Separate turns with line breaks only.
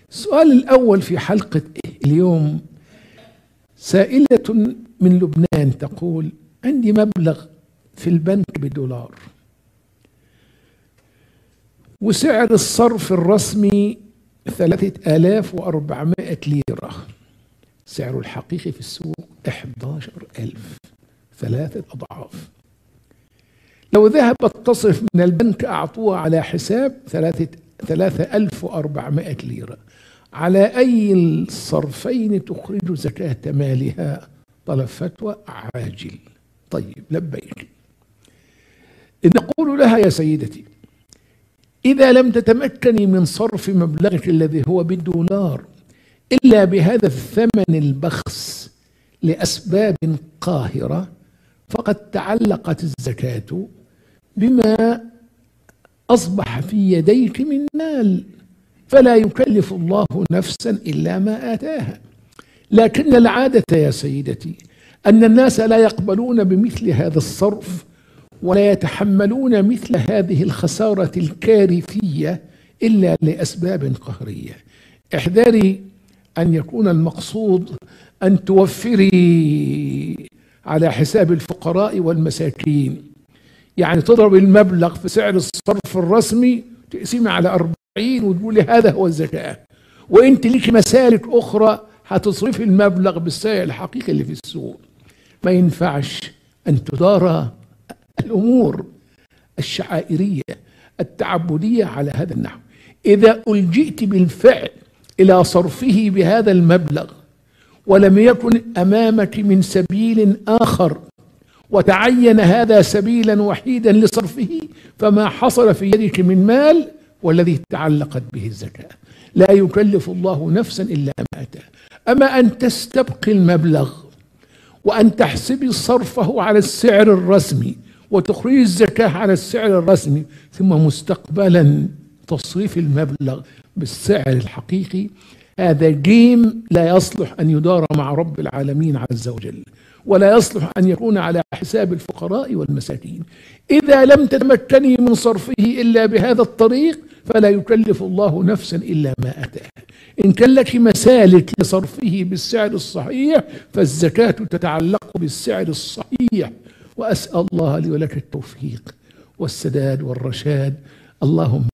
السؤال الأول في حلقة اليوم، سائلة من لبنان تقول: عندي مبلغ في البنك بدولار وسعر الصرف الرسمي 3400 ليرة، سعره الحقيقي في السوق 11,000، 3 أضعاف. لو ذهبت تصرف من البنك أعطوها على حساب 3400 ليرة، على أي الصرفين تخرج زكاة مالها؟ طلب فتوى عاجل. طيب، لبيك. نقول لها: يا سيدتي، إذا لم تتمكني من صرف مبلغك الذي هو بالدولار إلا بهذا الثمن البخس لأسباب قاهرة، فقد تعلقت الزكاة بما أصبح في يديك من مال، فلا يكلف الله نفسا إلا ما آتاها. لكن العادة يا سيدتي أن الناس لا يقبلون بمثل هذا الصرف ولا يتحملون مثل هذه الخسارة الكارثية إلا لأسباب قهرية. احذري أن يكون المقصود أن توفري على حساب الفقراء والمساكين، يعني تضرب المبلغ في سعر الصرف الرسمي تقسمي على 40 وتقولي هذا هو الزكاة، وانت لك مسالك أخرى هتصرفي المبلغ بالسعر الحقيقي اللي في السوق. ما ينفعش أن تدار الأمور الشعائرية التعبدية على هذا النحو. إذا ألجئت بالفعل إلى صرفه بهذا المبلغ ولم يكن أمامك من سبيل آخر وتعين هذا سبيلا وحيدا لصرفه، فما حصل في يدك من مال والذي تعلقت به الزكاة. لا يكلف الله نفسا إلا ما آتاها. أما أن تستبقي المبلغ وأن تحسبي صرفه على السعر الرسمي وتخرجي الزكاة على السعر الرسمي، ثم مستقبلا تصريف المبلغ بالسعر الحقيقي، هذا جيم لا يصلح أن يدار مع رب العالمين عز وجل، ولا يصلح أن يكون على حساب الفقراء والمساكين. إذا لم تتمكني من صرفه إلا بهذا الطريق فلا يكلف الله نفسا إلا ما أتاها. إن كان لك مسالك لصرفه بالسعر الصحيح فالزكاة تتعلق بالسعر الصحيح. وأسأل الله لي ولك التوفيق والسداد والرشاد. اللهم